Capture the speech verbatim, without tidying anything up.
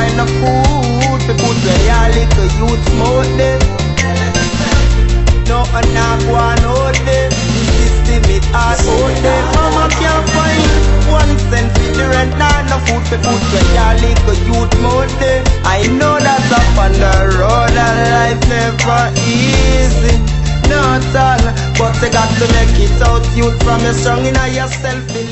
find no food to put where your little youth mouth there. No, and not one out there. The system it hard out there. Mama can't find one cent for the rent, nah, no food to put where your little youth mouth there. I know that's up on the road and life never easy, not all, but you got to make it out. Youth from your strong in yourself.